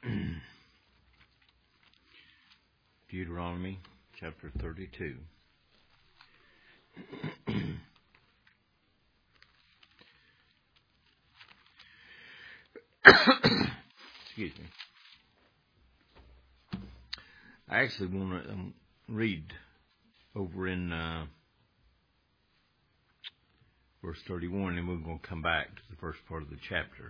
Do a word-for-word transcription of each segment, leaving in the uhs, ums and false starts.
Deuteronomy chapter thirty-two. Excuse me. I actually want to um, read over in uh, verse thirty-one, and we're going to come back to the first part of the chapter.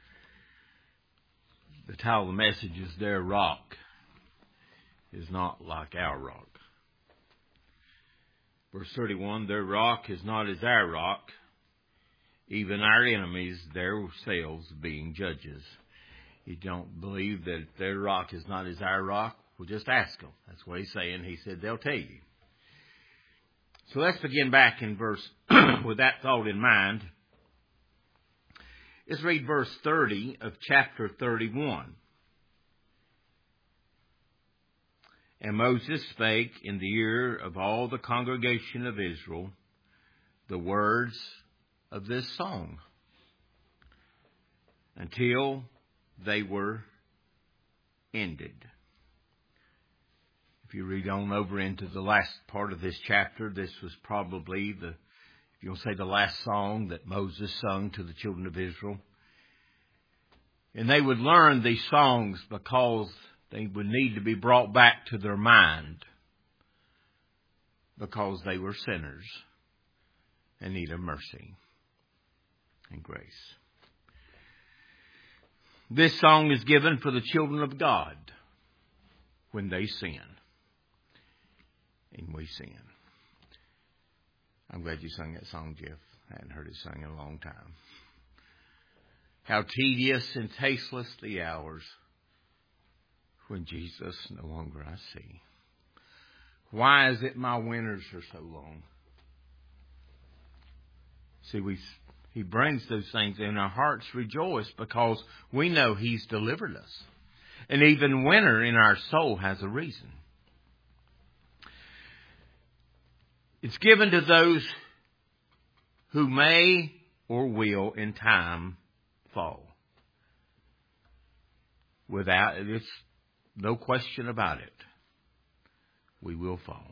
The title of the message is Their Rock is Not Like Our Rock. Verse thirty-one, their rock is not as our rock, even our enemies themselves being judges. You don't believe that their rock is not as our rock? Well, just ask them. That's what he's saying. He said they'll tell you. So let's begin back in verse, with that thought in mind. Let's read verse thirty of chapter thirty-one. And Moses spake in the ear of all the congregation of Israel the words of this song, until they were ended. If you read on over into the last part of this chapter, this was probably the, if you'll say, the last song that Moses sung to the children of Israel. And they would learn these songs because they would need to be brought back to their mind, because they were sinners in need of mercy and grace. This song is given for the children of God when they sin. And we sin. I'm glad you sung that song, Jeff. I hadn't heard it sung in a long time. How tedious and tasteless the hours when Jesus no longer I see. Why is it my winters are so long? See, we He brings those things and our hearts rejoice because we know He's delivered us. And even winter in our soul has a reason. It's given to those who may or will in time fall. Without, it's no question about it. We will fall.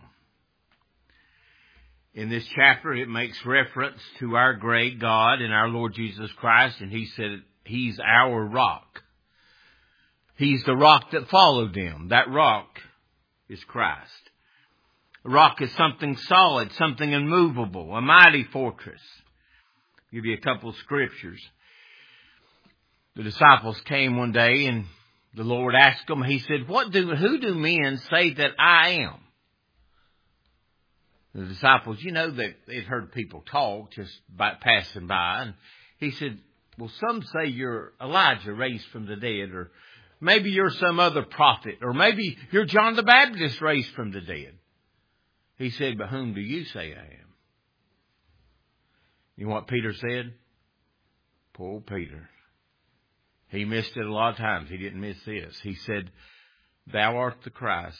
In this chapter, it makes reference to our great God and our Lord Jesus Christ, and He said He's our rock. He's the rock that followed Him. That rock is Christ. A rock is something solid, something immovable, a mighty fortress. I'll give you a couple of scriptures. The disciples came one day and the Lord asked them, He said, "What do, who do men say that I am?" The disciples, you know, they, they'd heard people talk just by, passing by. And He said, well, some say you're Elijah raised from the dead, or maybe you're some other prophet, or maybe you're John the Baptist raised from the dead. He said, but whom do you say I am? You know what Peter said? Poor Peter. He missed it a lot of times. He didn't miss this. He said, Thou art the Christ.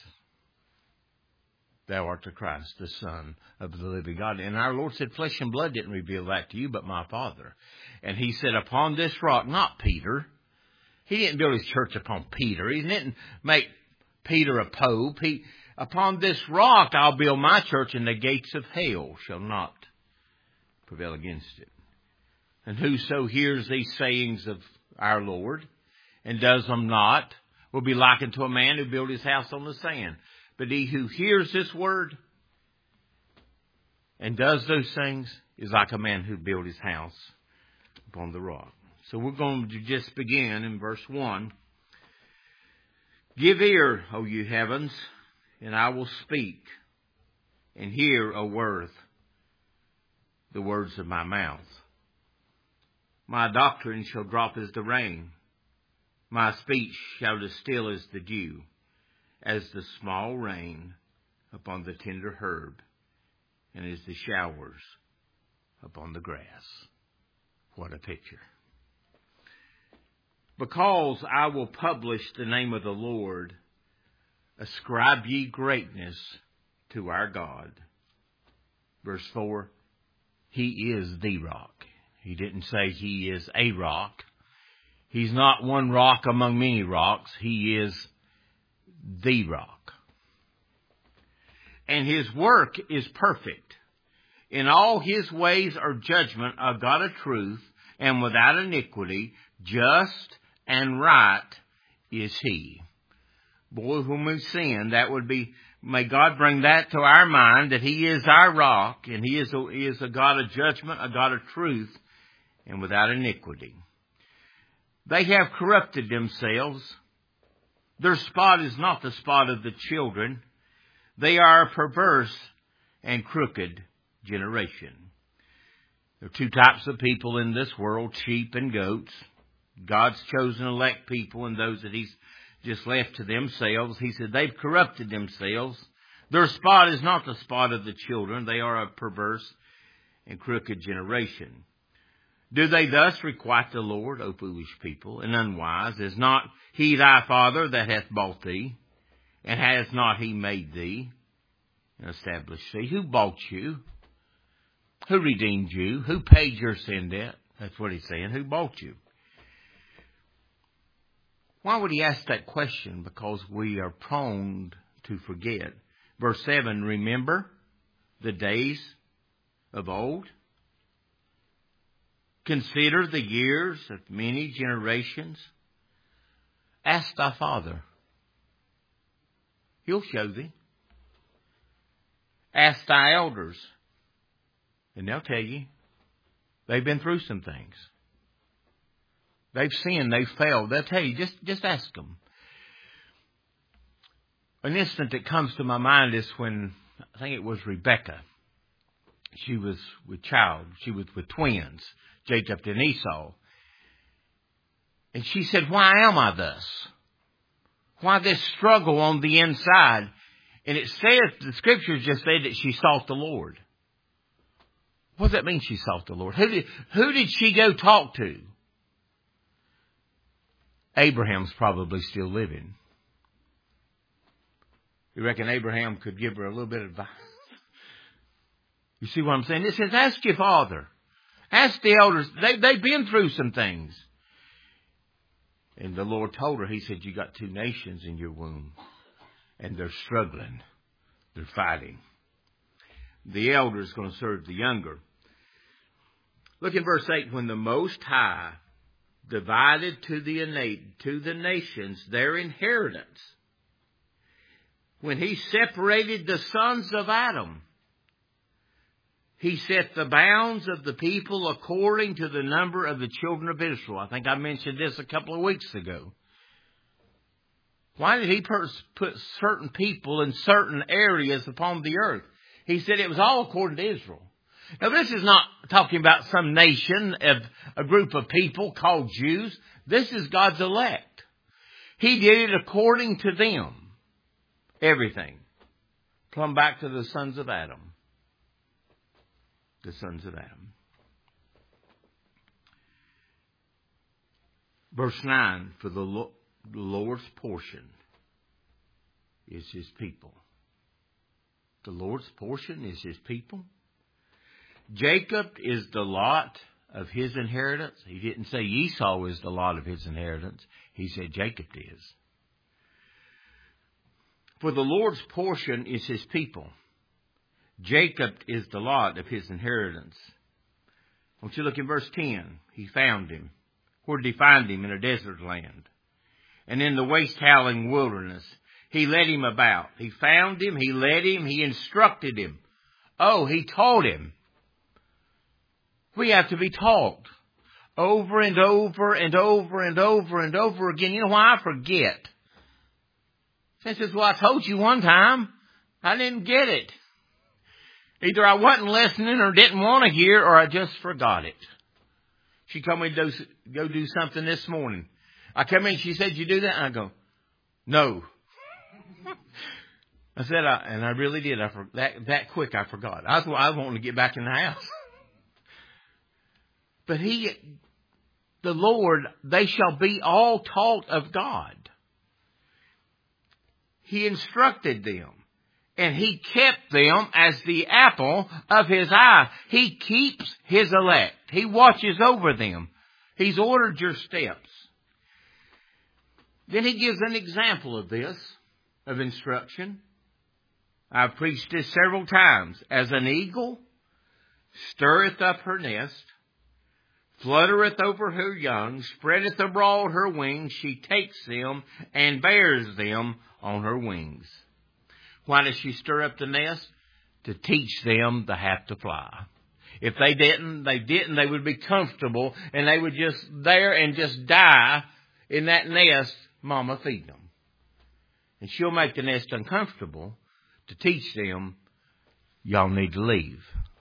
Thou art the Christ, the Son of the living God. And our Lord said, flesh and blood didn't reveal that to you, but my Father. And He said, upon this rock, not Peter. He didn't build His church upon Peter. He didn't make Peter a pope. He, upon this rock I'll build my church, and the gates of hell shall not prevail against it. And whoso hears these sayings of our Lord and does them not will be likened to a man who built his house on the sand. But he who hears this word and does those things is like a man who built his house upon the rock. So we're going to just begin in verse one. Give ear, O you heavens, and I will speak, and hear, O earth, the words of my mouth. My doctrine shall drop as the rain. My speech shall distill as the dew, as the small rain upon the tender herb, and as the showers upon the grass. What a picture. Because I will publish the name of the Lord, ascribe ye greatness to our God. Verse four, He is the rock. He didn't say He is a rock. He's not one rock among many rocks. He is the rock. And His work is perfect. In all His ways are judgment, a God of truth, and without iniquity, just and right is He. Boy, when we sin, that would be, may God bring that to our mind, that He is our rock, and He is a, he is a God of judgment, a God of truth, and without iniquity. They have corrupted themselves. Their spot is not the spot of the children. They are a perverse and crooked generation. There are two types of people in this world, sheep and goats. God's chosen elect people and those that He's just left to themselves. He said they've corrupted themselves. Their spot is not the spot of the children. They are a perverse and crooked generation. Do they thus requite the Lord, O foolish people, and unwise? Is not He thy Father that hath bought thee? And has not He made thee and established thee? Who bought you? Who redeemed you? Who paid your sin debt? That's what He's saying. Who bought you? Why would He ask that question? Because we are prone to forget. Verse seven, remember the days of old? Consider the years of many generations. Ask thy father. He'll show thee. Ask thy elders. And they'll tell you. They've been through some things. They've sinned. They've failed. They'll tell you. Just, just ask them. An instant that comes to my mind is when, I think it was Rebecca. She was with child. She was with twins, Jacob and Esau. And she said, why am I thus? Why this struggle on the inside? And it says, the scriptures just say that she sought the Lord. What does that mean, she sought the Lord? Who did, who did she go talk to? Abraham's probably still living. You reckon Abraham could give her a little bit of advice? You see what I'm saying? It says, ask your father. Ask the elders. They, they've been through some things. And the Lord told her, He said, you got two nations in your womb. And they're struggling. They're fighting. The elder is going to serve the younger. Look in verse eight. When the Most High divided to the innate, to the nations their inheritance, when He separated the sons of Adam, He set the bounds of the people according to the number of the children of Israel. I think I mentioned this a couple of weeks ago. Why did He put certain people in certain areas upon the earth? He said it was all according to Israel. Now, this is not talking about some nation, of a group of people called Jews. This is God's elect. He did it according to them. Everything. Plumb back to the sons of Adam. The sons of Adam. Verse nine, for the Lord's portion is His people. The Lord's portion is His people. Jacob is the lot of his inheritance. He didn't say Esau is the lot of his inheritance. He said Jacob is. For the Lord's portion is His people. Jacob is the lot of his inheritance. I want you to look in verse ten. He found him. Where did He find him? In a desert land. And in the waste howling wilderness. He led him about. He found him. He led him. He instructed him. Oh, He taught him. We have to be taught. Over and over and over and over and over again. You know why? I forget. She says, well, I told you one time. I didn't get it. Either I wasn't listening or didn't want to hear, or I just forgot it. She told me to do, go do something this morning. I come in, she said, you do that? And I go, no. I said, I, and I really did. I for, that that quick, I forgot. I was, I was wanting to get back in the house. But he, the Lord, they shall be all taught of God. He instructed them. And He kept them as the apple of His eye. He keeps His elect. He watches over them. He's ordered your steps. Then he gives an example of this, of instruction. I've preached this several times. As an eagle stirreth up her nest, fluttereth over her young, spreadeth abroad her wings, she takes them and bears them on her wings. Why does she stir up the nest? To teach them to have to fly. If they didn't, they didn't, they would be comfortable and they would just there and just die in that nest, Mama feed them. And she'll make the nest uncomfortable to teach them, y'all need to leave.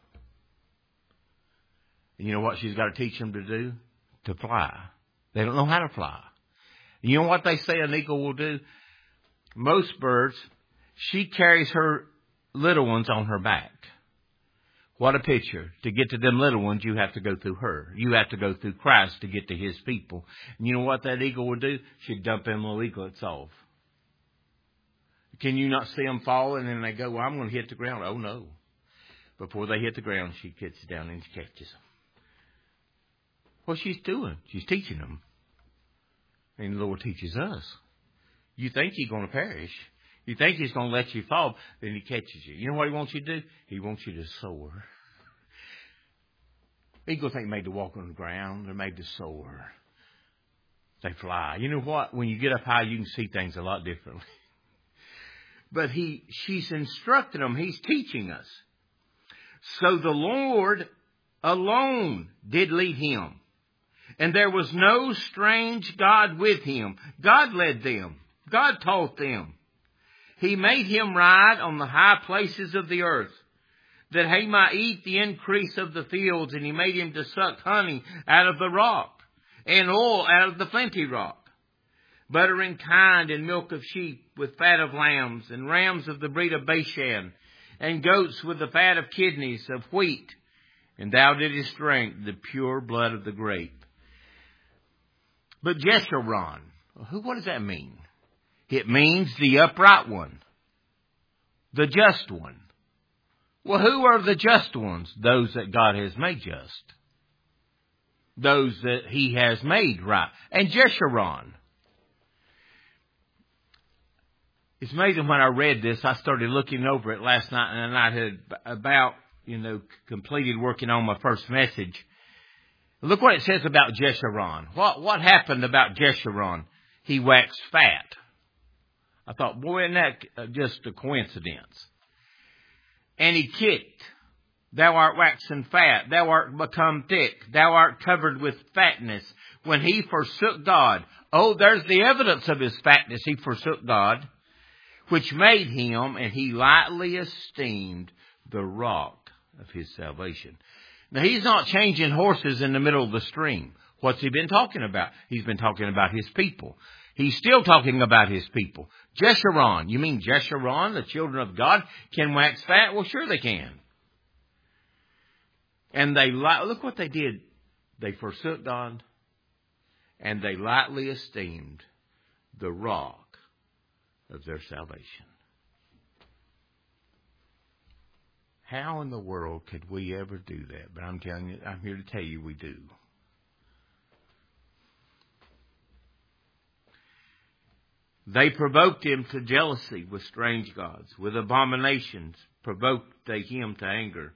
And you know what she's got to teach them to do? To fly. They don't know how to fly. You know what they say an eagle will do? Most birds, she carries her little ones on her back. What a picture. To get to them little ones, you have to go through her. You have to go through Christ to get to his people. And you know what that eagle will do? She'd dump them little eaglets off. Can you not see them falling and they go, well, I'm going to hit the ground. Oh, no. Before they hit the ground, she gets down and she catches them. What she's doing, she's teaching them. And the Lord teaches us. You think you're going to perish. You think he's going to let you fall, then he catches you. You know what he wants you to do? He wants you to soar. Eagles ain't made to walk on the ground. They're made to soar. They fly. You know what? When you get up high, you can see things a lot differently. But he, she's instructing them. He's teaching us. So the Lord alone did lead him. And there was no strange God with him. God led them. God taught them. He made him ride on the high places of the earth, that he might eat the increase of the fields, and he made him to suck honey out of the rock, and oil out of the flinty rock, butter and kind, and milk of sheep, with fat of lambs, and rams of the breed of Bashan, and goats with the fat of kidneys of wheat, and thou didst drink the pure blood of the grape. But Jeshurun, who? What does that mean? It means the upright one, the just one. Well, who are the just ones? Those that God has made just. Those that he has made right. And Jeshurun. It's amazing when I read this, I started looking over it last night, and I had about, you know, completed working on my first message. Look what it says about Jeshurun. What, what happened about Jeshurun? He waxed fat. I thought, boy, isn't that just a coincidence? And he kicked, thou art waxen fat, thou art become thick, thou art covered with fatness. When he forsook God, oh, there's the evidence of his fatness. He forsook God, which made him, and he lightly esteemed the rock of his salvation. Now, he's not changing horses in the middle of the stream. What's he been talking about? He's been talking about his people. He's still talking about his people. Jeshurun. You mean Jeshurun, the children of God, can wax fat? Well, sure they can. And they, look what they did. They forsook God, and they lightly esteemed the rock of their salvation. How in the world could we ever do that? But I'm telling you, I'm here to tell you we do. They provoked him to jealousy with strange gods. With abominations provoked they him to anger.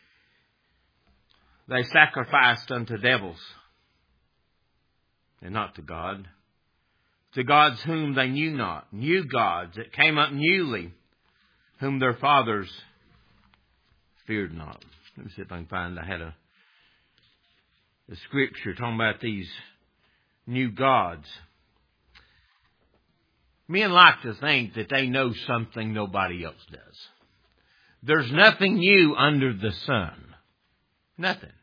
They sacrificed unto devils, and not to God. To gods whom they knew not. New gods that came up newly, whom their fathers feared not. Let me see if I can find, I had a, a scripture talking about these new gods. Men like to think that they know something nobody else does. There's nothing new under the sun. Nothing.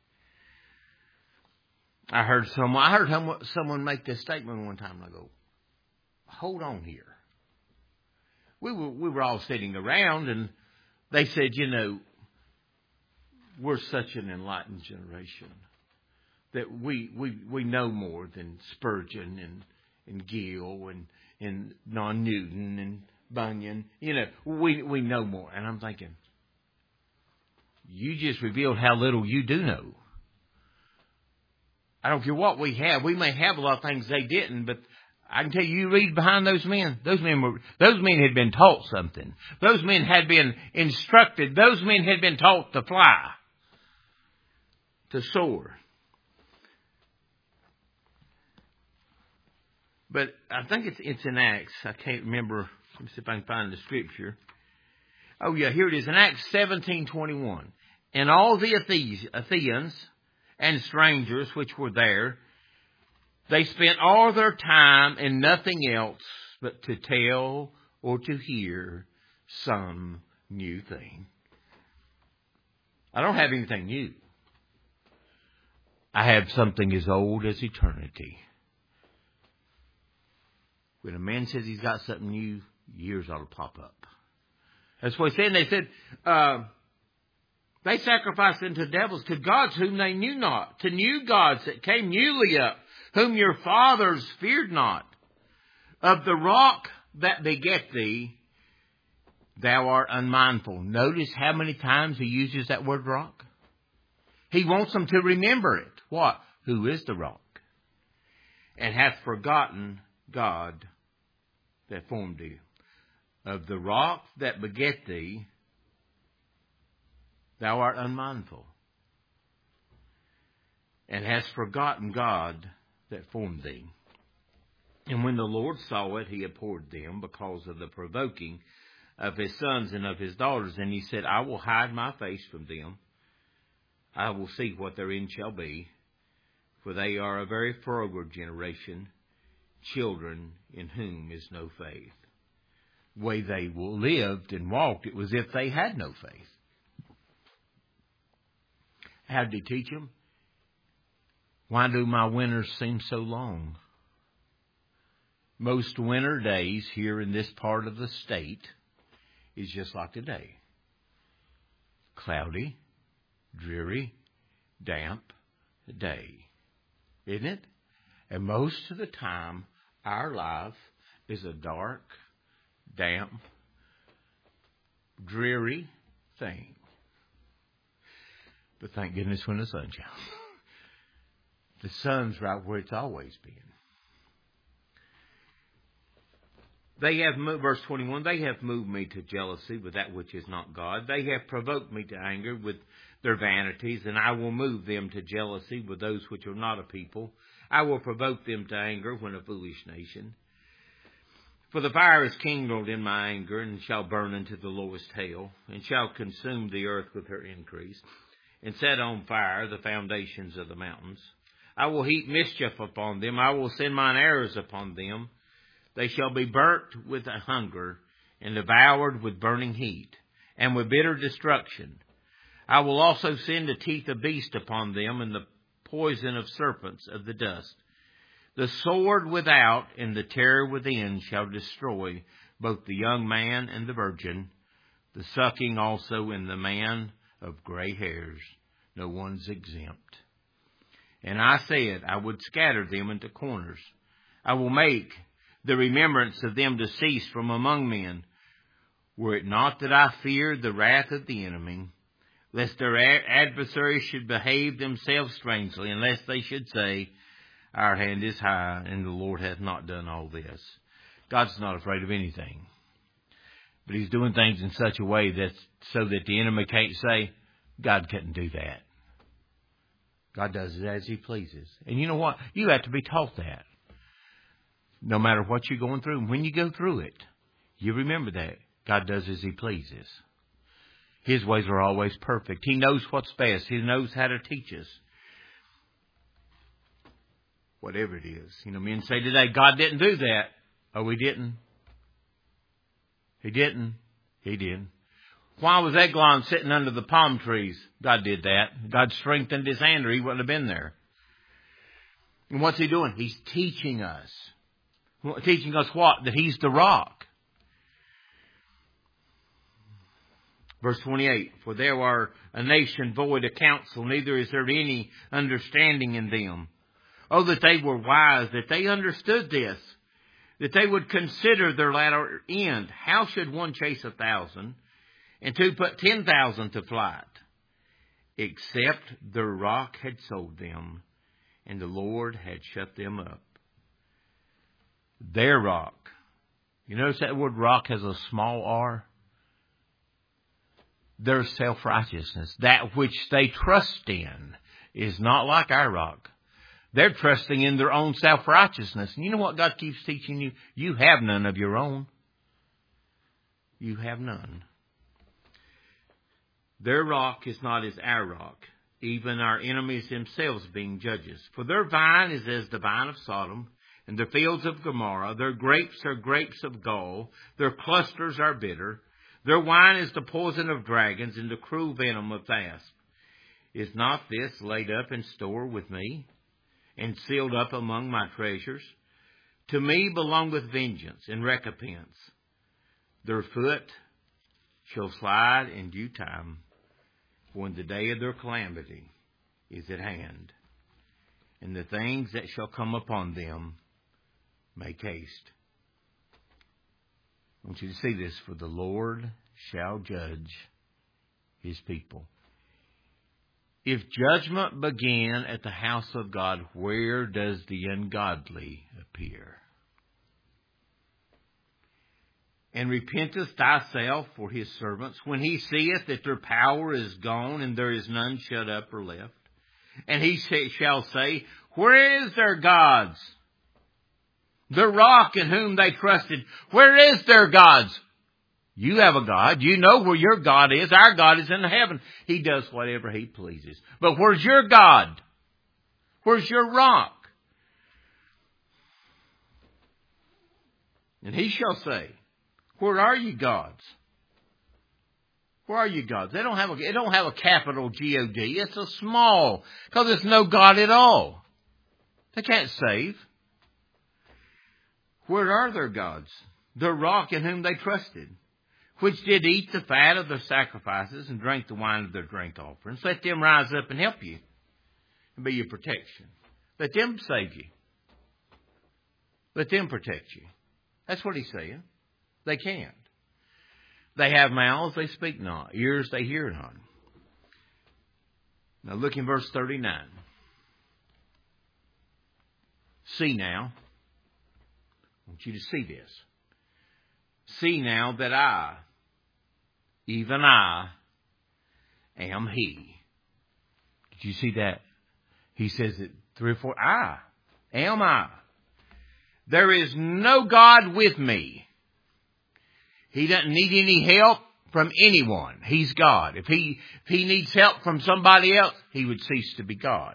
I heard someone, I heard someone make this statement one time, and I go, hold on here. We were, we were all sitting around, and they said, you know, we're such an enlightened generation that we, we, we know more than Spurgeon and, and Gill and and non-Newton and Bunyan. You know, we we know more. And I'm thinking, you just revealed how little you do know. I don't care what we have. We may have a lot of things they didn't, but I can tell you, you read behind those men. Those men were, those men had been taught something. Those men had been instructed. Those men had been taught to fly, to soar. But I think it's it's in Acts. I can't remember. Let me see if I can find the scripture. Oh yeah, here it is in Acts seventeen twenty-one. And all the Athenians and strangers which were there, they spent all their time in nothing else but to tell or to hear some new thing. I don't have anything new. I have something as old as eternity. When a man says he's got something new, years ought to pop up. That's what he said. And they said, uh, they sacrificed unto devils, to gods whom they knew not, to new gods that came newly up, whom your fathers feared not. Of the rock that beget thee, thou art unmindful. Notice how many times he uses that word rock. He wants them to remember it. What? Who is the rock? And hath forgotten God that formed thee. Of the rock that beget thee, thou art unmindful, and hast forgotten God that formed thee. And when the Lord saw it, he abhorred them because of the provoking of his sons and of his daughters. And he said, I will hide my face from them. I will see what their end shall be. For they are a very froward generation, children in whom is no faith. The way they lived and walked, it was if they had no faith. How did he teach them? Why do my winters seem so long? Most winter days here in this part of the state is just like today. Cloudy, dreary, damp day. Isn't it? And most of the time, our life is a dark, damp, dreary thing. But thank goodness when the sun shines. The sun's right where it's always been. They have moved, verse twenty-one, they have moved me to jealousy with that which is not God. They have provoked me to anger with their vanities, and I will move them to jealousy with those which are not a people. I will provoke them to anger when a foolish nation. For the fire is kindled in my anger, and shall burn into the lowest hell, and shall consume the earth with her increase, and set on fire the foundations of the mountains. I will heap mischief upon them. I will send mine arrows upon them. They shall be burnt with a hunger, and devoured with burning heat, and with bitter destruction. I will also send the teeth of beast upon them, and the poison of serpents of the dust. The sword without and the terror within shall destroy both the young man and the virgin, the sucking also and the man of gray hairs. No one's exempt. And I said, I would scatter them into corners. I will make the remembrance of them to cease from among men. Were it not that I feared the wrath of the enemy, lest their adversaries should behave themselves strangely, and lest they should say, our hand is high, and the Lord hath not done all this. God's not afraid of anything. But he's doing things in such a way that so that the enemy can't say, God couldn't do that. God does it as he pleases. And you know what? You have to be taught that. No matter what you're going through. When you go through it, you remember that. God does as he pleases. His ways are always perfect. He knows what's best. He knows how to teach us. Whatever it is. You know, men say today, God didn't do that. Oh, he didn't. He didn't. He did. Why was Eglon sitting under the palm trees? God did that. God strengthened his hand or he wouldn't have been there. And what's he doing? He's teaching us. Teaching us what? That he's the rock. Verse twenty-eight, for there are a nation void of counsel, neither is there any understanding in them. Oh, that they were wise, that they understood this, that they would consider their latter end. How should one chase a thousand, and two put ten thousand to flight? Except the rock had sold them, and the Lord had shut them up. Their rock. You notice that word rock has a small r? Their self-righteousness, that which they trust in, is not like our rock. They're trusting in their own self-righteousness. And you know what God keeps teaching you? You have none of your own. You have none. Their rock is not as our rock, even our enemies themselves being judges. For their vine is as the vine of Sodom, and the fields of Gomorrah. Their grapes are grapes of gall. Their clusters are bitter. Their wine is the poison of dragons and the cruel venom of asps. Is not this laid up in store with me, and sealed up among my treasures? To me belongeth vengeance and recompense. Their foot shall slide in due time, when the day of their calamity is at hand, and the things that shall come upon them make haste. I want you to see this. For the Lord shall judge his people. If judgment began at the house of God, where does the ungodly appear? And repentest thyself for his servants, when he seeth that their power is gone, and there is none shut up or left. And he shall say, where is their gods? The rock in whom they trusted, where is their gods? You have a God. You know where your God is. Our God is in heaven. He does whatever he pleases. But where's your God? Where's your rock? And he shall say, where are you gods? Where are you gods? They don't have a, they don't have a capital G O D. It's a small, because there's no God at all. They can't save. Where are their gods? The rock in whom they trusted, which did eat the fat of their sacrifices and drank the wine of their drink offerings. Let them rise up and help you and be your protection. Let them save you. Let them protect you. That's what he's saying. They can't. They have mouths, they speak not. Ears, they hear not. Now look in verse thirty-nine. See now. I want you to see this. See now that I, even I, am he. Did you see that? He says it three or four. I am I. There is no God with me. He doesn't need any help from anyone. He's God. If he, if he needs help from somebody else, he would cease to be God.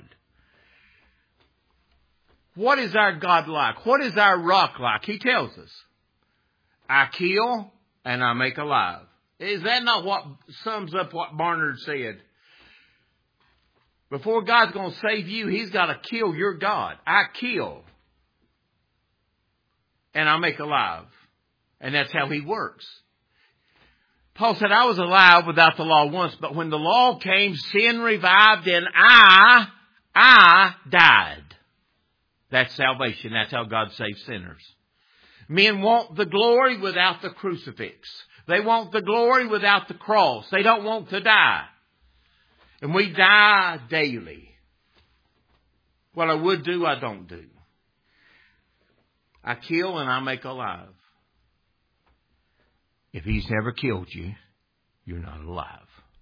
What is our God like? What is our rock like? He tells us. I kill and I make alive. Is that not what sums up what Barnard said? Before God's going to save you, he's got to kill your God. I kill and I make alive. And that's how he works. Paul said, I was alive without the law once, but when the law came, sin revived and I, I died. That's salvation. That's how God saves sinners. Men want the glory without the crucifix. They want the glory without the cross. They don't want to die. And we die daily. What I would do, I don't do. I kill and I make alive. If he's never killed you, you're not alive.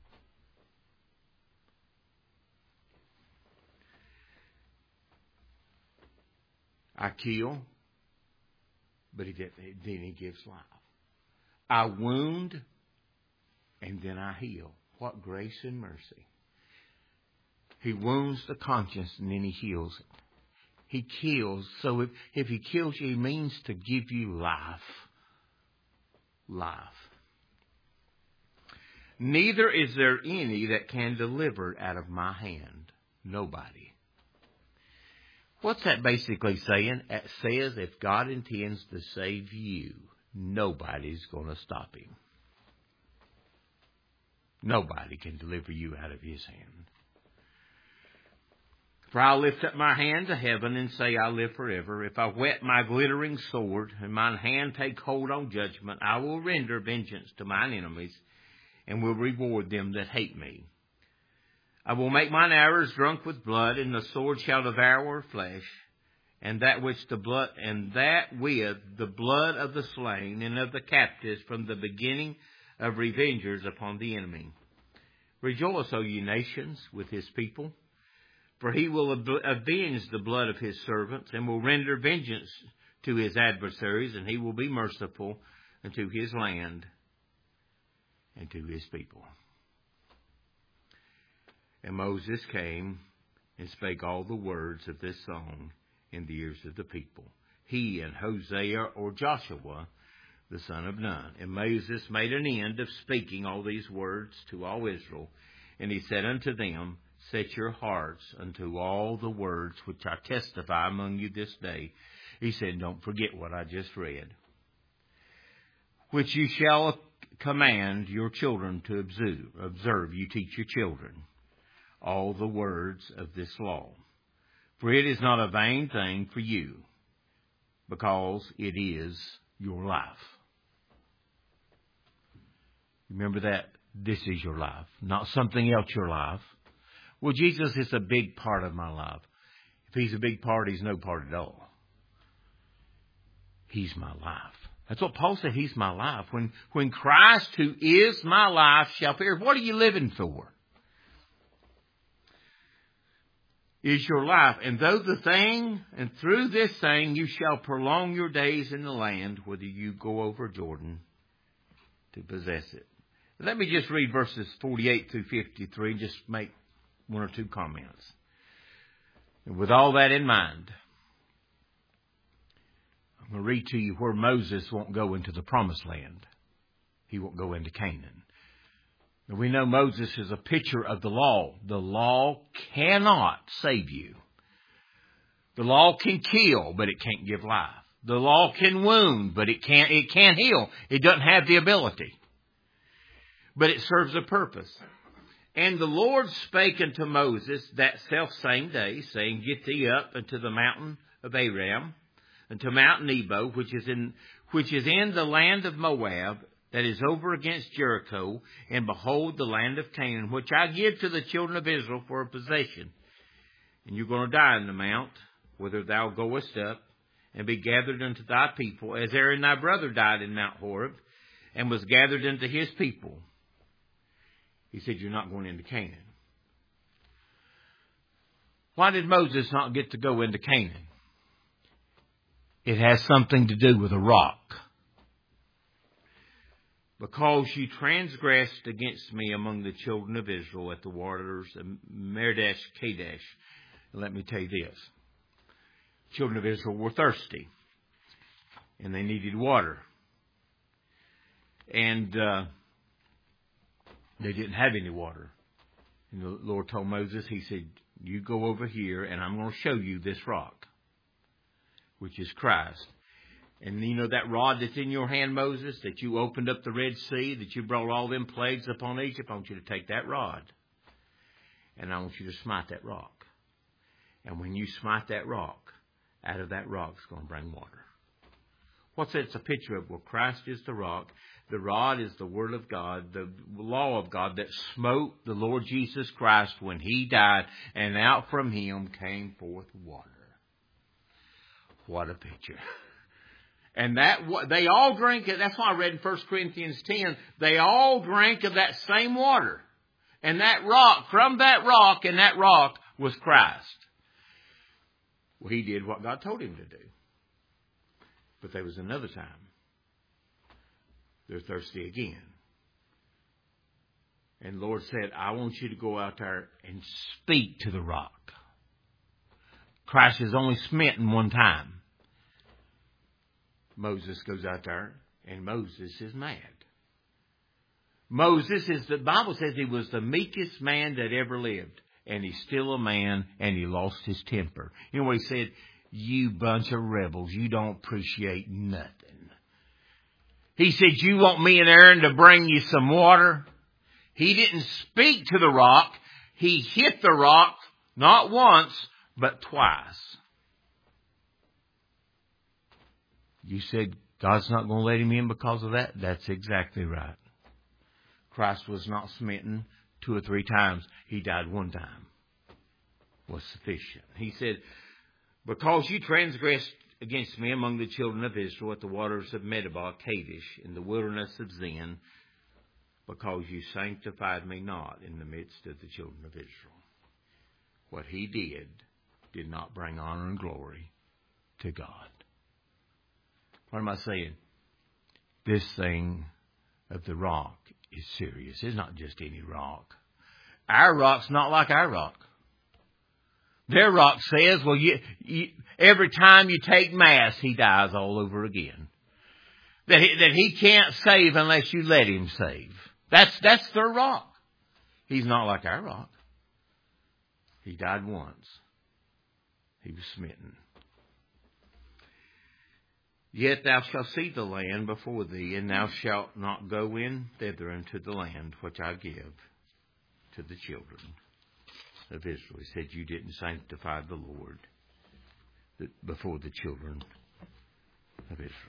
I kill, but he did, then he gives life. I wound, and then I heal. What grace and mercy. He wounds the conscience, and then he heals it. He kills, so if, if he kills you, he means to give you life. Life. Neither is there any that can deliver it out of my hand. Nobody. What's that basically saying? It says if God intends to save you, nobody's going to stop him. Nobody can deliver you out of his hand. For I lift up my hand to heaven and say, I live forever. If I whet my glittering sword and mine hand take hold on judgment, I will render vengeance to mine enemies and will reward them that hate me. I will make mine arrows drunk with blood, and the sword shall devour flesh, and that which the blood, and that with the blood of the slain and of the captives from the beginning of revengers upon the enemy. Rejoice, O ye nations, with his people, for he will avenge the blood of his servants, and will render vengeance to his adversaries, and he will be merciful unto his land and to his people. And Moses came and spake all the words of this song in the ears of the people, he and Hosea or Joshua, the son of Nun. And Moses made an end of speaking all these words to all Israel, and he said unto them, set your hearts unto all the words which I testify among you this day. He said, don't forget what I just read. Which you shall command your children to observe. Observe, you teach your children all the words of this law. For it is not a vain thing for you, because it is your life. Remember that this is your life, not something else your life. Well, Jesus is a big part of my life. If he's a big part, he's no part at all. He's my life. That's what Paul said, he's my life. When, when Christ, who is my life, shall perish, what are you living for? Is your life. And though the thing, and through this thing, you shall prolong your days in the land, whether you go over Jordan to possess it. Let me just read verses forty-eight through fifty-three, and just make one or two comments. And with all that in mind, I'm going to read to you where Moses won't go into the promised land. He won't go into Canaan. And we know Moses is a picture of the law. The law cannot save you. The law can kill, but it can't give life. The law can wound, but it can't, it can't heal. It doesn't have the ability. But it serves a purpose. And the Lord spake unto Moses that selfsame day, saying, get thee up unto the mountain of Aram, unto Mount Nebo, which is in which is in the land of Moab, that is over against Jericho, and behold the land of Canaan, which I give to the children of Israel for a possession. And you're going to die in the mount, whither thou goest up, and be gathered unto thy people, as Aaron thy brother died in Mount Horeb, and was gathered unto his people. He said, you're not going into Canaan. Why did Moses not get to go into Canaan? It has something to do with a rock. Because you transgressed against me among the children of Israel at the waters of Merdash Kadesh. Let me tell you this. Children of Israel were thirsty. And they needed water. And uh, they didn't have any water. And the Lord told Moses, he said, you go over here and I'm going to show you this rock, which is Christ. And you know that rod that's in your hand, Moses, that you opened up the Red Sea, that you brought all them plagues upon Egypt? I want you to take that rod, and I want you to smite that rock. And when you smite that rock, out of that rock is going to bring water. What's that? It's a picture of? Well, Christ is the rock. The rod is the Word of God, the law of God that smote the Lord Jesus Christ when He died, and out from Him came forth water. What a picture. And that they all drank it. That's why I read in First Corinthians ten. They all drank of that same water. And that rock, from that rock, and that rock was Christ. Well, he did what God told him to do. But there was another time. They're thirsty again. And the Lord said, I want you to go out there and speak to the rock. Christ is only smitten one time. Moses goes out there, and Moses is mad. Moses is, the Bible says he was the meekest man that ever lived. And he's still a man, and he lost his temper. You know what he said? You bunch of rebels, you don't appreciate nothing. He said, you want me and Aaron to bring you some water? He didn't speak to the rock. He hit the rock not once, but twice. You said God's not going to let him in because of that? That's exactly right. Christ was not smitten two or three times. He died one time. Was sufficient. He said, Because you transgressed against me among the children of Israel at the waters of Medeba, Kadesh, in the wilderness of Zin, because you sanctified me not in the midst of the children of Israel. What he did did not bring honor and glory to God. What am I saying? This thing of the rock is serious. It's not just any rock. Our rock's not like our rock. Their rock says, well, you, you, every time you take Mass, he dies all over again. That he, that he can't save unless you let him save. That's, that's their rock. He's not like our rock. He died once. He was smitten. Yet thou shalt see the land before thee, and thou shalt not go in thither into the land which I give to the children of Israel. He said you didn't sanctify the Lord before the children